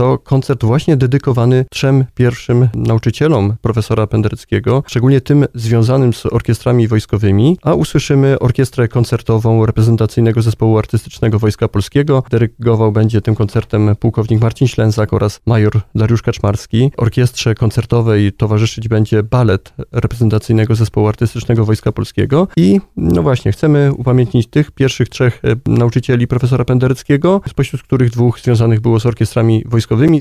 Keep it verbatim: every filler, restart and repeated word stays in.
to koncert właśnie dedykowany trzem pierwszym nauczycielom profesora Pendereckiego, szczególnie tym związanym z orkiestrami wojskowymi, a usłyszymy orkiestrę koncertową reprezentacyjnego zespołu artystycznego Wojska Polskiego. Dyrygował będzie tym koncertem pułkownik Marcin Ślęzak oraz major Dariusz Kaczmarski. Orkiestrze koncertowej towarzyszyć będzie balet reprezentacyjnego zespołu artystycznego Wojska Polskiego i no właśnie, chcemy upamiętnić tych pierwszych trzech nauczycieli profesora Pendereckiego, spośród których dwóch związanych było z orkiestrami wojskowymi.